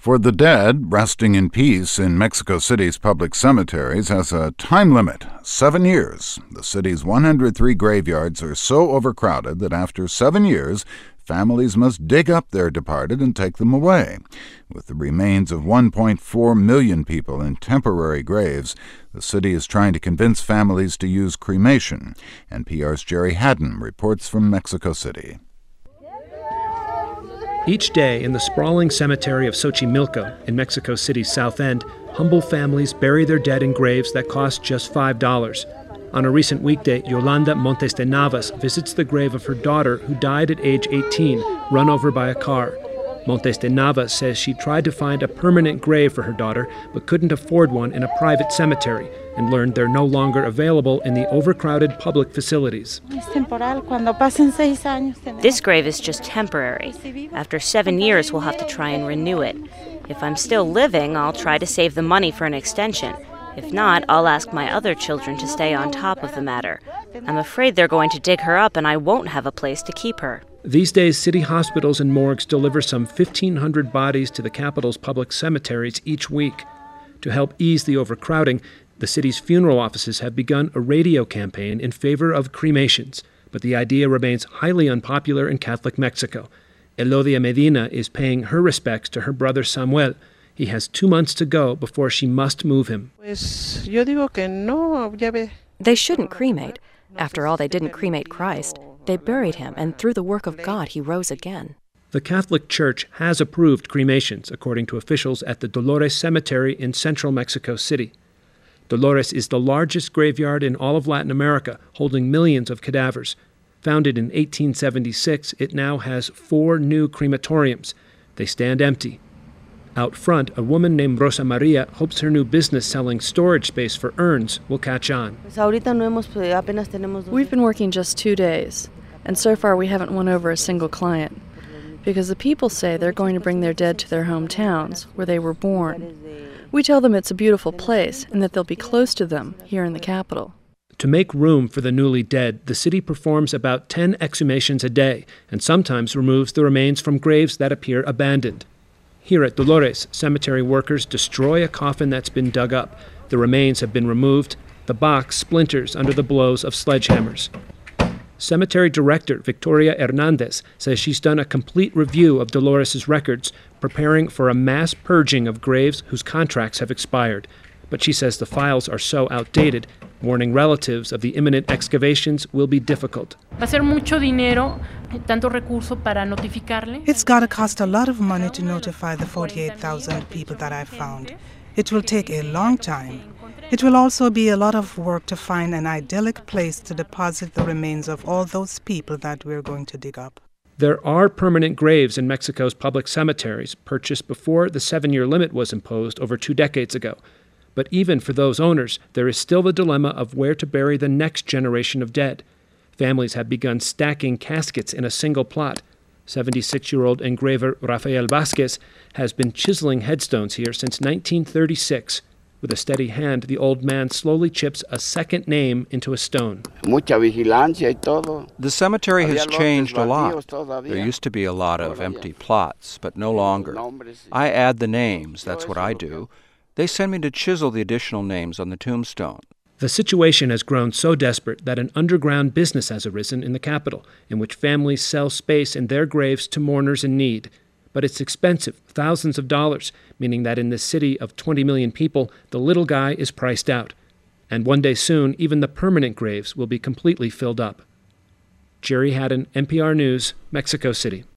For the dead, resting in peace in Mexico City's public cemeteries has a time limit, 7 years. The city's 103 graveyards are so overcrowded that after 7 years, families must dig up their departed and take them away. With the remains of 1.4 million people in temporary graves, the city is trying to convince families to use cremation. NPR's Jerry Haddon reports from Mexico City. Each day in the sprawling cemetery of Xochimilco in Mexico City's South End, humble families bury their dead in graves that cost just $5. On a recent weekday, Yolanda Montes de Navas visits the grave of her daughter who died at age 18, run over by a car. Montes de Navas says she tried to find a permanent grave for her daughter but couldn't afford one in a private cemetery and learned they're no longer available in the overcrowded public facilities. This grave is just temporary. After 7 years, we'll have to try and renew it. If I'm still living, I'll try to save the money for an extension. If not, I'll ask my other children to stay on top of the matter. I'm afraid they're going to dig her up and I won't have a place to keep her. These days, city hospitals and morgues deliver some 1,500 bodies to the capital's public cemeteries each week. To help ease the overcrowding, the city's funeral offices have begun a radio campaign in favor of cremations, but the idea remains highly unpopular in Catholic Mexico. Elodia Medina is paying her respects to her brother Samuel. He has 2 months to go before she must move him. They shouldn't cremate. After all, they didn't cremate Christ. They buried him, and through the work of God, he rose again. The Catholic Church has approved cremations, according to officials at the Dolores Cemetery in central Mexico City. Dolores is the largest graveyard in all of Latin America, holding millions of cadavers. Founded in 1876, it now has 4 new crematoriums. They stand empty. Out front, a woman named Rosa Maria hopes her new business selling storage space for urns will catch on. We've been working just 2 days, and so far we haven't won over a single client, because the people say they're going to bring their dead to their hometowns, where they were born. We tell them it's a beautiful place and that they'll be close to them here in the capital. To make room for the newly dead, the city performs about 10 exhumations a day and sometimes removes the remains from graves that appear abandoned. Here at Dolores, cemetery workers destroy a coffin that's been dug up. The remains have been removed. The box splinters under the blows of sledgehammers. Cemetery director Victoria Hernandez says she's done a complete review of Dolores' records, preparing for a mass purging of graves whose contracts have expired. But she says the files are so outdated, warning relatives of the imminent excavations will be difficult. It's going to cost a lot of money to notify the 48,000 people that I found. It will take a long time. It will also be a lot of work to find an idyllic place to deposit the remains of all those people that we're going to dig up. There are permanent graves in Mexico's public cemeteries, purchased before the 7-year limit was imposed over 2 decades ago. But even for those owners, there is still the dilemma of where to bury the next generation of dead. Families have begun stacking caskets in a single plot. 76-year-old engraver Rafael Vasquez has been chiseling headstones here since 1936. With a steady hand, the old man slowly chips a second name into a stone. The cemetery has changed a lot. There used to be a lot of empty plots, but no longer. I add the names, that's what I do. They send me to chisel the additional names on the tombstone. The situation has grown so desperate that an underground business has arisen in the capital, in which families sell space in their graves to mourners in need. But it's expensive, thousands of dollars, meaning that in this city of 20 million people, the little guy is priced out. And one day soon, even the permanent graves will be completely filled up. Jerry Haddon, NPR News, Mexico City.